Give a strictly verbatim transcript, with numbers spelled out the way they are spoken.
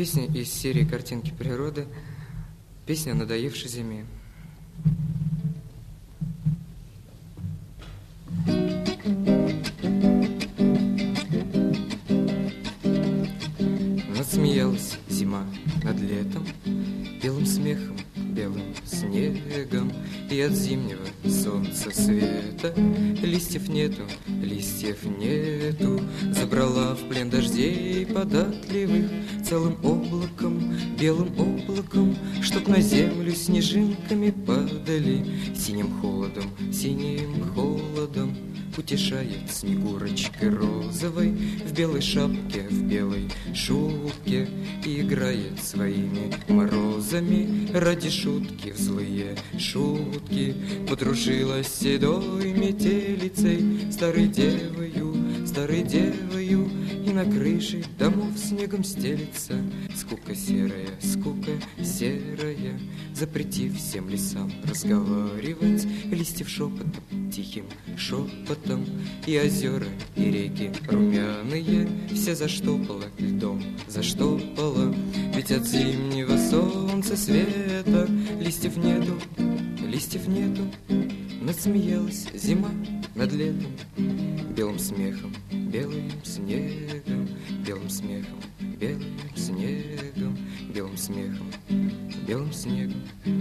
Песня из серии «Картинки природы», песня о надоевшей зиме. Надсмеялась зима над летом, белым смехом, белым снегом, и от зимнего солнца света листьев нету, листьев нету. Забрала в плен дождей податливых целым облаком, белым облаком, чтоб на землю снежинками падали синим холодом, синим холодом. Утешает Снегурочкой розовой в белой шапке, в белой шубке, и играет своими морозами ради шутки в злые шутки. Подружилась с седой метелицей, старой девою, старой девою, и на крыше домов снегом стелится скука серая, скука серая. Запретив всем лесам разговаривать, листьев шепотом, тихим шепотом, и озера, и реки румяные все заштопала льдом, заштопала. Ведь от зимнего солнца света листьев нету, листьев нету. Надсмеялась зима над летом, белым смехом, белым снегом, белым смехом, белым снегом, белым смехом, белым снегом.